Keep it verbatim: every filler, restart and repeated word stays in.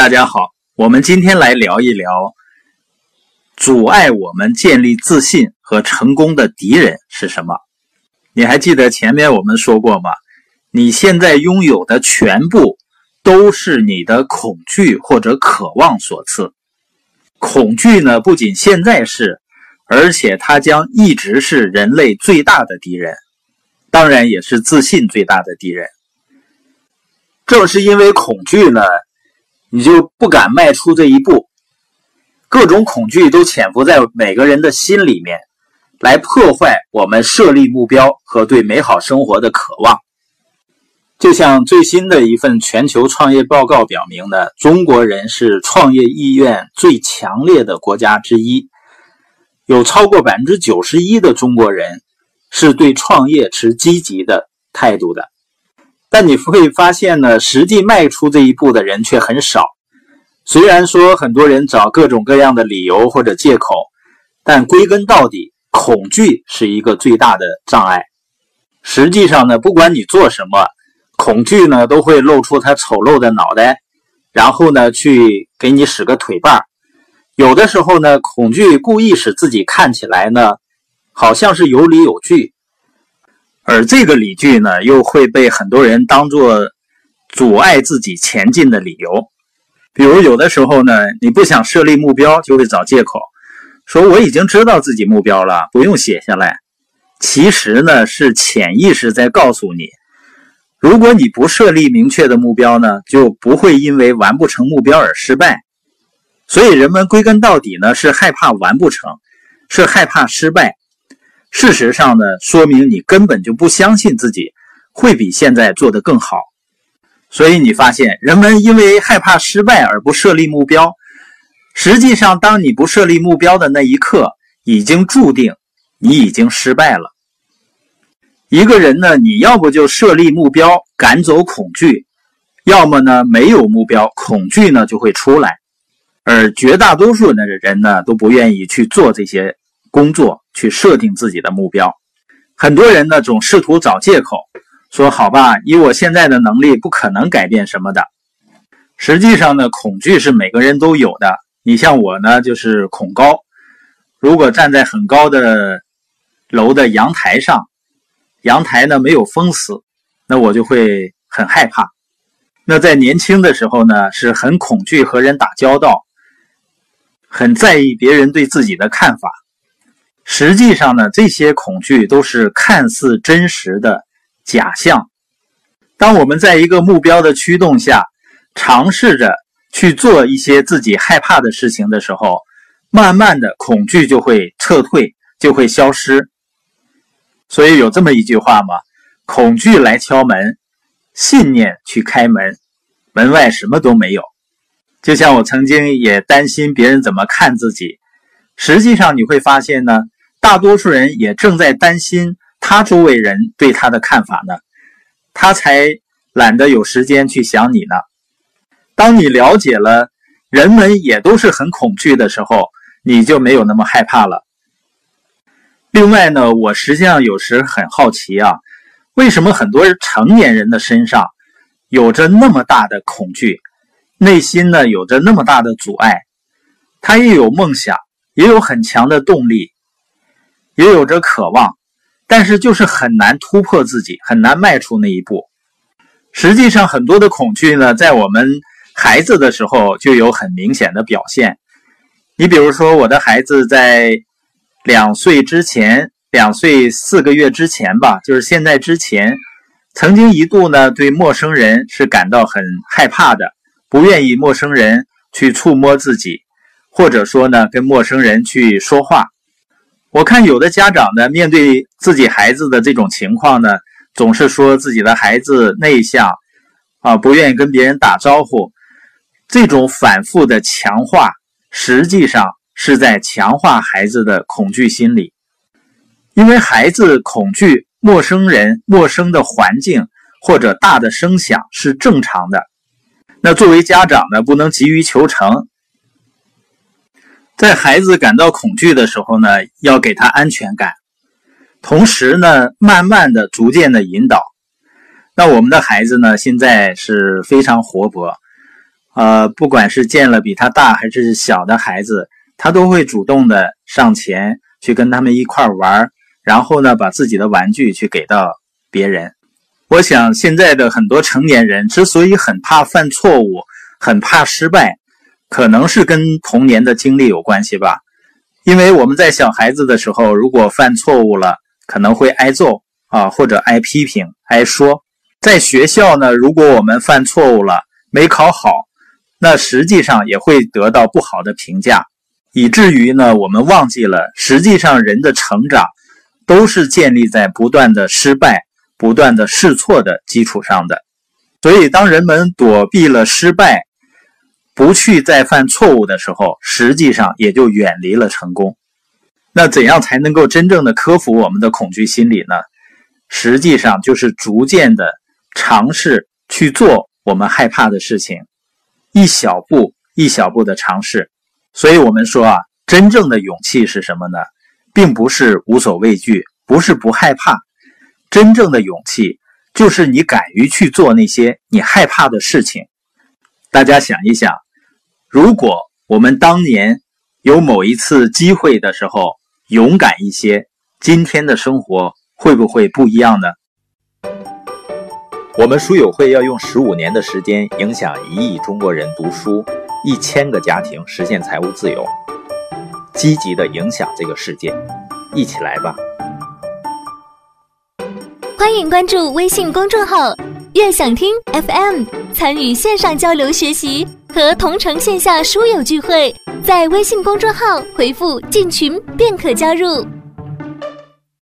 大家好，我们今天来聊一聊阻碍我们建立自信和成功的敌人是什么。你还记得前面我们说过吗？你现在拥有的全部都是你的恐惧或者渴望所赐。恐惧呢，不仅现在是，而且它将一直是人类最大的敌人，当然也是自信最大的敌人。正是因为恐惧呢，你就不敢迈出这一步。各种恐惧都潜伏在每个人的心里面，来破坏我们设立目标和对美好生活的渴望。就像最新的一份全球创业报告表明的，中国人是创业意愿最强烈的国家之一，有超过 百分之九十一 的中国人是对创业持积极的态度的。但你会发现呢，实际迈出这一步的人却很少。虽然说很多人找各种各样的理由或者借口，但归根到底，恐惧是一个最大的障碍。实际上呢，不管你做什么，恐惧呢都会露出它丑陋的脑袋，然后呢去给你使个腿绊。有的时候呢，恐惧故意使自己看起来呢好像是有理有据，而这个理据呢又会被很多人当作阻碍自己前进的理由。比如有的时候呢，你不想设立目标，就会找借口说我已经知道自己目标了，不用写下来。其实呢，是潜意识在告诉你，如果你不设立明确的目标呢，就不会因为完不成目标而失败。所以人们归根到底呢，是害怕完不成，是害怕失败。事实上呢，说明你根本就不相信自己会比现在做得更好。所以你发现，人们因为害怕失败而不设立目标，实际上当你不设立目标的那一刻，已经注定你已经失败了。一个人呢，你要不就设立目标，赶走恐惧，要么呢没有目标，恐惧呢就会出来。而绝大多数的人呢，都不愿意去做这些工作，去设定自己的目标。很多人呢，总试图找借口，说好吧，以我现在的能力不可能改变什么的。实际上呢，恐惧是每个人都有的。你像我呢，就是恐高。如果站在很高的楼的阳台上，阳台呢没有封死，那我就会很害怕。那在年轻的时候呢，是很恐惧和人打交道，很在意别人对自己的看法。实际上呢，这些恐惧都是看似真实的假象。当我们在一个目标的驱动下，尝试着去做一些自己害怕的事情的时候，慢慢的恐惧就会撤退，就会消失。所以有这么一句话嘛，恐惧来敲门，信念去开门，门外什么都没有。就像我曾经也担心别人怎么看自己，实际上你会发现呢，大多数人也正在担心他周围人对他的看法呢，他才懒得有时间去想你呢。当你了解了人们也都是很恐惧的时候，你就没有那么害怕了。另外呢，我实际上有时很好奇啊，为什么很多成年人的身上有着那么大的恐惧，内心呢有着那么大的阻碍，他也有梦想，也有很强的动力，也有着渴望，但是就是很难突破自己，很难迈出那一步。实际上很多的恐惧呢，在我们孩子的时候就有很明显的表现。你比如说我的孩子在两岁之前，两岁四个月之前吧，就是现在之前，曾经一度呢对陌生人是感到很害怕的，不愿意陌生人去触摸自己，或者说呢跟陌生人去说话。我看有的家长呢，面对自己孩子的这种情况呢，总是说自己的孩子内向啊，不愿意跟别人打招呼。这种反复的强化，实际上是在强化孩子的恐惧心理。因为孩子恐惧陌生人、陌生的环境或者大的声响是正常的。那作为家长呢，不能急于求成。在孩子感到恐惧的时候呢，要给他安全感，同时呢，慢慢的、逐渐的引导。那我们的孩子呢，现在是非常活泼， 呃，不管是见了比他大还是小的孩子，他都会主动的上前去跟他们一块玩，然后呢，把自己的玩具去给到别人。我想现在的很多成年人之所以很怕犯错误，很怕失败，可能是跟童年的经历有关系吧。因为我们在小孩子的时候，如果犯错误了，可能会挨揍啊，或者挨批评、挨说。在学校呢，如果我们犯错误了，没考好，那实际上也会得到不好的评价，以至于呢，我们忘记了，实际上人的成长都是建立在不断的失败、不断的试错的基础上的。所以当人们躲避了失败，不去再犯错误的时候，实际上也就远离了成功。那怎样才能够真正的克服我们的恐惧心理呢？实际上就是逐渐的尝试去做我们害怕的事情，一小步一小步的尝试。所以我们说啊，真正的勇气是什么呢？并不是无所畏惧，不是不害怕。真正的勇气就是你敢于去做那些你害怕的事情。大家想一想，如果我们当年有某一次机会的时候勇敢一些，今天的生活会不会不一样呢？ 我们书友会要用十五年的时间影响一亿中国人读书，一千个家庭实现财务自由，积极的影响这个世界，一起来吧！ 欢迎关注微信公众号悦享听 F M， 参与线上交流学习和同城线下书友聚会，在微信公众号回复进群便可加入。